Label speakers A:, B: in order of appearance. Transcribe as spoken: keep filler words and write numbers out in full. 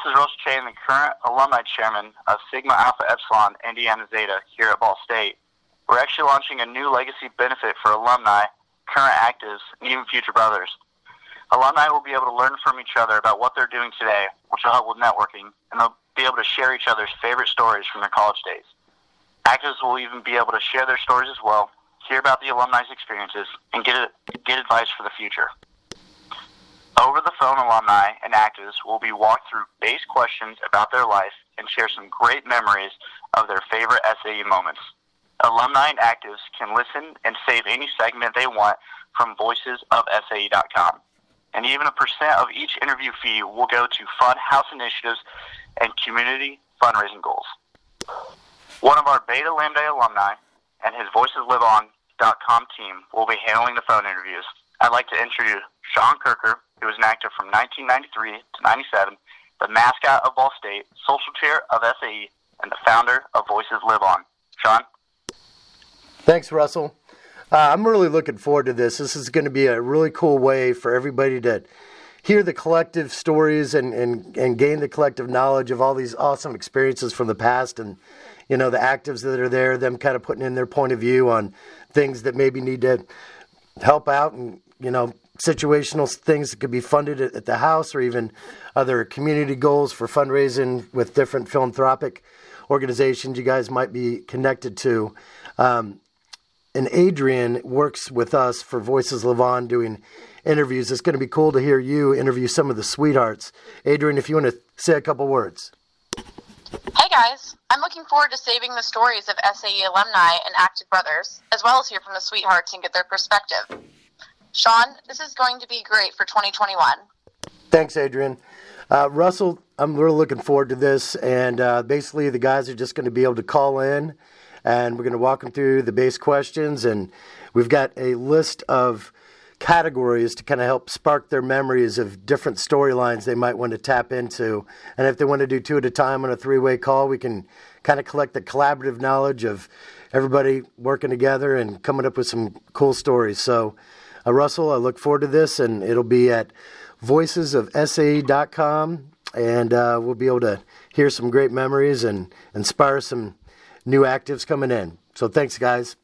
A: is Russell Chain, the current alumni chairman of Sigma Alpha Epsilon Indiana Zeta here at Ball State. We're actually launching a new legacy benefit for alumni, current actives, and even future brothers. Alumni will be able to learn from each other about what they're doing today, which will help with networking, and they'll be able to share each other's favorite stories from their college days. Actives will even be able to share their stories as well, hear about the alumni's experiences, and get, a, get advice for the future. Over the phone, alumni and actives will be walked through base questions about their life and share some great memories of their favorite S A U moments. Alumni and actives can listen and save any segment they want from voices of S A U dot com. And even a percent of each interview fee will go to fund house initiatives and community fundraising goals. One of our Beta Lambda alumni and his voices live on dot com team will be handling the phone interviews. I'd like to introduce Sean Kirker, who was an active from nineteen ninety-three to ninety-seven, the mascot of Ball State, social chair of S A E, and the founder of Voices Live On. Sean?
B: Thanks, Russell. Uh, I'm really looking forward to this. This is going to be a really cool way for everybody to hear the collective stories and, and, and gain the collective knowledge of all these awesome experiences from the past, and, you know, the actives that are there, them kind of putting in their point of view on things that maybe need to help out, and, you know, situational things that could be funded at, at the house, or even other community goals for fundraising with different philanthropic organizations you guys might be connected to. Um, and Adrian works with us for Voices Live On doing interviews. It's going to be cool to hear you interview some of the sweethearts. Adrian, if you want to say a couple words.
C: Hey guys, I'm looking forward to saving the stories of S A E alumni and active brothers, as well as hear from the sweethearts and get their perspective. Sean, this is going to be great for twenty twenty-one.
B: Thanks, Adrian. Uh, Russell, I'm really looking forward to this, and uh, basically the guys are just going to be able to call in, and we're going to walk them through the base questions, and we've got a list of categories to kind of help spark their memories of different storylines they might want to tap into. And if they want to do two at a time on a three-way call, we can kind of collect the collaborative knowledge of everybody working together and coming up with some cool stories. So, uh, Russell, I look forward to this, and it'll be at voices of S A E dot com, and uh, we'll be able to hear some great memories and inspire some new actives coming in. So thanks, guys.